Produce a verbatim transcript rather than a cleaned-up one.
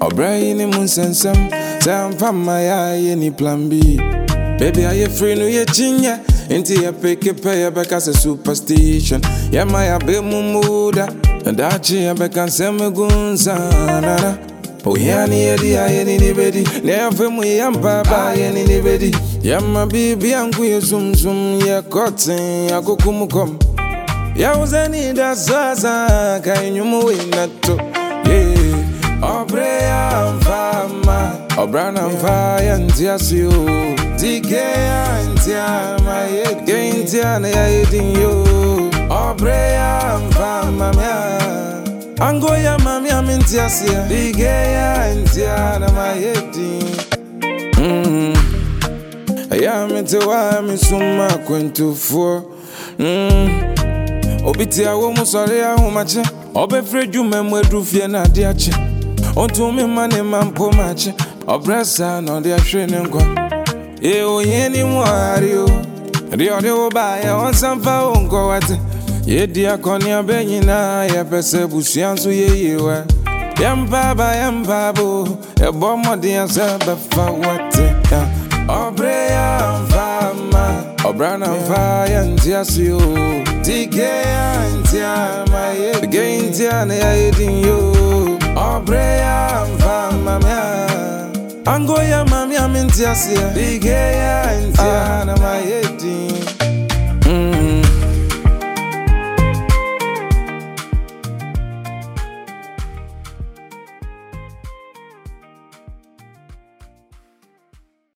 O'Brien in Munsensum, Sam Famaya, any plan B. Baby, are you free? No, you're chinya. Into your pick a pay back as a superstition. Yeah, my be mumuda. And that she back and send me gunzana. Oh, yeah, near the eye, any ready. Never me and Baba, any ready. Yeah, my baby, I'm queer, zoom, zoom, yeah, cotton, I go come come. Yeah, was any that Zaza, can you move in that too? Yeah, Obrea and Fama, Obran and Fire and Tiasio, D K and Tia, my head, Gain Tiana, eating you, Obrea and Fama. Angoya mami amintiasia Digeya intiana mayeti Mm Aya mitewa misuma kwentu fuo Mm Obitia wo musore ya humache Obe freju memwedu fie na diache Ontu mi mani mampo mache Obresa no dia shwene nkwa E oyeni mwari o Rio de obaya onsamfa onko wate Ye dia konya benyina ya pese busiansu ye yewa Yambaba yambabo e bomo dia sebe fa wate Obrea mfama Obrana mfaya ntiasio Tike antia maye Geintia ne ya edin yo Obrea mfama mea Angoya mami amintiasia Tike antia na maye